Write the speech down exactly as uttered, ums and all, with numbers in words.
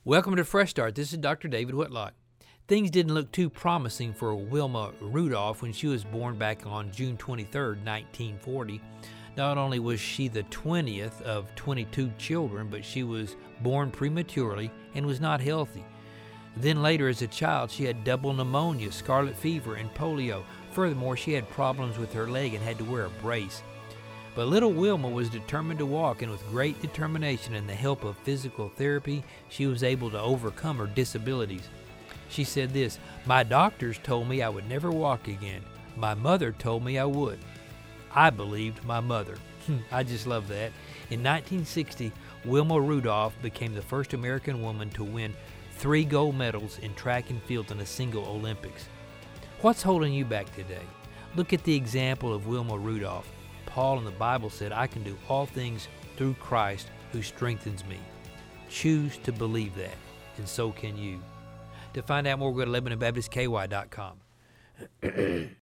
Welcome to Fresh Start. This is Doctor David Whitlock. Things didn't look too promising for Wilma Rudolph when she was born back on June twenty-third, nineteen forty. Not only was she the twentieth of twenty-two children, but she was born prematurely and was not healthy. Then later as a child, she had double pneumonia, scarlet fever, and polio. Furthermore, she had problems with her leg and had to wear a brace. But little Wilma was determined to walk, and with great determination and the help of physical therapy, she was able to overcome her disabilities. She said this, "My doctors told me I would never walk again. My mother told me I would. I believed my mother." I just love that. In nineteen sixty, Wilma Rudolph became the first American woman to win three gold medals in track and field in a single Olympics. What's holding you back today? Look at the example of Wilma Rudolph. Paul in the Bible said, "I can do all things through Christ who strengthens me." Choose to believe that, and so can you. To find out more, go to Lebanon Baptist K Y dot com.